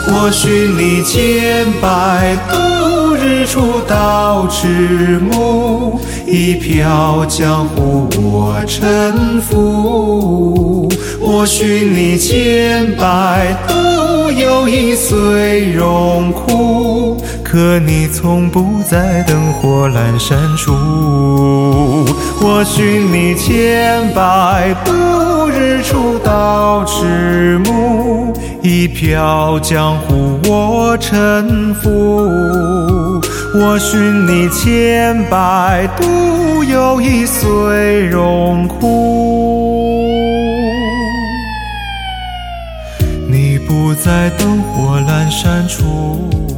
我寻你千百度，日出到日暮，一飘江湖我沉浮。我寻你千百度，又一岁荣枯，可你从不在灯火阑珊处。我寻你千百度，日出到日暮，一飘江湖我沉浮。我寻你千百度，又一岁荣枯。你不在灯火阑珊处。